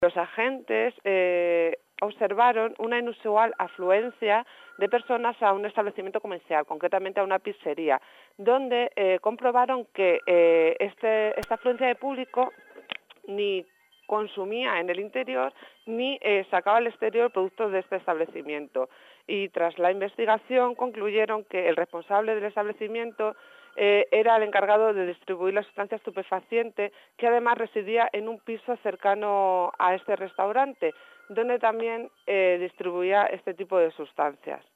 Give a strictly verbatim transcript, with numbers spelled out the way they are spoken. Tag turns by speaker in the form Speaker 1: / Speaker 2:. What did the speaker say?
Speaker 1: Los agentes eh, observaron una inusual afluencia de personas a un establecimiento comercial, concretamente a una pizzería, donde eh, comprobaron que eh, este, esta afluencia de público ni consumía en el interior ni eh, sacaba al exterior productos de este establecimiento. Y tras la investigación concluyeron que el responsable del establecimiento eh, era el encargado de distribuir la sustancia estupefaciente, que además residía en un piso cercano a este restaurante, donde también eh, distribuía este tipo de sustancias.